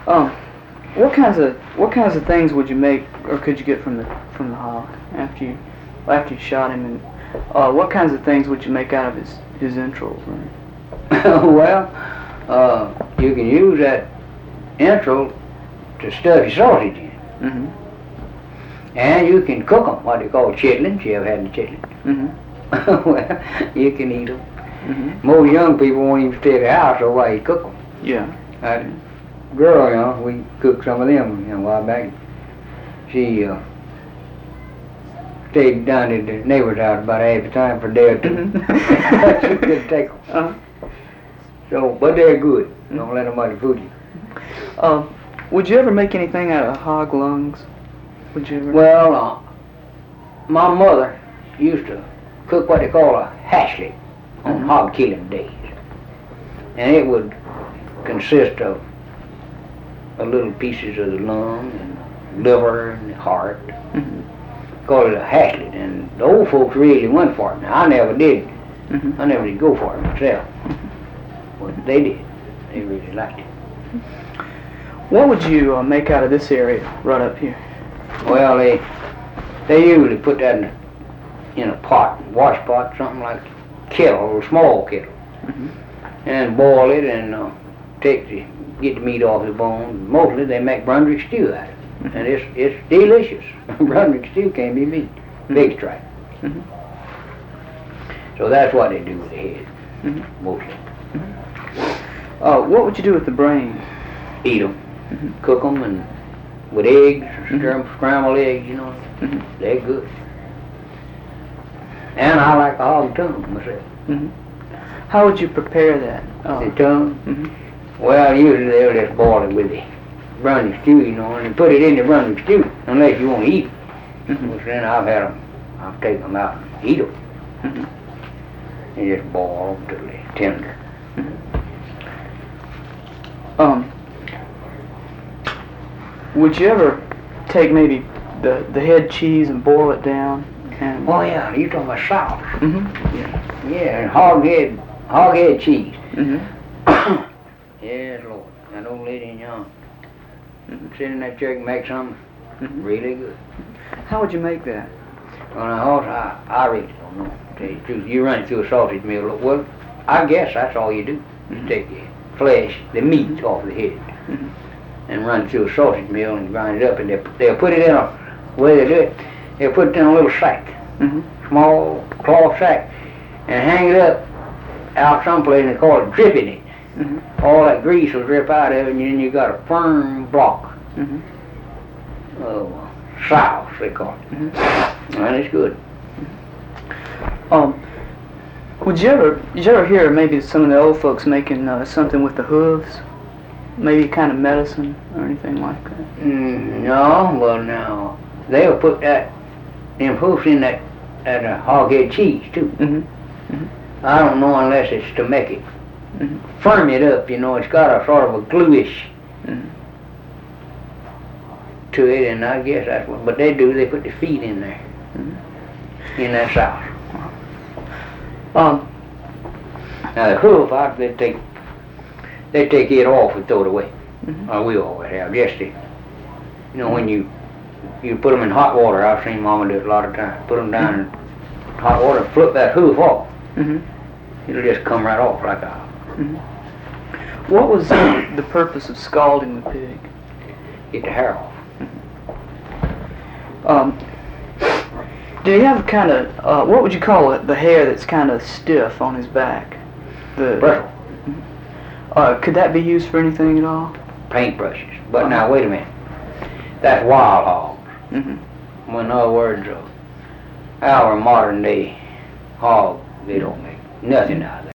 Um, what kinds of things would you make, or could you get from the hog after you shot him? And what kinds of things would you make out of his entrails? Right? Well, you can use that entrail to stuff your sausage in. Mm-hmm. And you can cook them, what they call chitlins. You ever had any chitlins? Mm-hmm. Well, you can eat them. Mm-hmm. Most young people won't even stay at the house, so why you cook them? Yeah. That girl, we cooked some of them, a while back. She stayed down at the neighbor's house about half the time for a day or two. She couldn't take them. Uh-huh. So, but they're good. Don't let nobody fool you. Would you ever make anything out of hog lungs? Would you ever? Well, my mother used to cook what they call a hashlick on hog killing days. And it would consist of little pieces of the lung and liver and the heart. Mm-hmm. Call it a hashlick. And the old folks really went for it. Now, I never did. Mm-hmm. I never did go for it myself. But they did. They really liked it. What would you make out of this area right up here? Well, they usually put that in a pot, wash pot, something like kettle or small kettle, Mm-hmm. and boil it and get the meat off the bone. Mostly they make Brunswick stew out of it, Mm-hmm. and it's delicious. Brunswick stew can't be beat. Big strike. Mm-hmm. So that's what they do with the head, Mm-hmm. mostly. What would you do with the brain? Eat them, Mm-hmm. cook them, and with eggs, Mhm. scrambled eggs, Mm-hmm. they're good. And I like the hog tongue myself. Mm-hmm. How would you prepare that? The tongue? Mm-hmm. Well, usually they'll just boil it with the Brunswick stew, and they put it in the Brunswick stew, unless you want to eat it. Mm-hmm. Which then I've taken them out and eat them. Mm-hmm. And just boil them till they're tender. Would you ever take maybe the head cheese and boil it down? And Oh yeah, you talking about sauce? Mm-hmm. Yeah, and hog head cheese. Mm-hmm. Yes, Lord. That old lady in young. Mhm. Sit in that chicken, make something Mm-hmm. really good. How would you make that? On a horse, I really don't know. To tell you the truth, you run it through a sausage mill. Well, I guess that's all you do. You Mhm. take the flesh, the meat off the head, Mm-hmm. and run it through a sausage mill and grind it up. And they'll put it in a way they do it. They'll put it in a little sack, Mm-hmm. small cloth sack, and hang it up out someplace. And they call it dripping it. Mm-hmm. All that grease will drip out of it, and then you got a firm block Mm-hmm. of sauce, they call it. Mm-hmm. And it's good. Did you ever hear maybe some of the old folks making something with the hooves? Maybe kind of medicine or anything like that? No, well now, they'll put them hoofs in that hog head cheese too. Mm-hmm. I don't know unless it's to make it Mm-hmm. firm it up, it's got a sort of a gluish Mm-hmm. to it, and I guess that's what, but they put the feet in there, Mm-hmm. in that sauce. Now the hoof, they take it off and throw it away. Mm-hmm. Or we always have, just to, when you put them in hot water. I've seen Mama do it a lot of times. Put them down in hot water, flip that hoof off. Mm-hmm. It'll just come right off like a. Mm-hmm. What was the purpose of scalding the pig? Get the hair off. Do you have kind of what would you call it? The hair that's kind of stiff on his back. Bristle. Could that be used for anything at all? Paintbrushes. But now wait a minute. That's wild hogs. Mm-hmm. Well, in other words, our modern day hog, they don't make nothing out of that.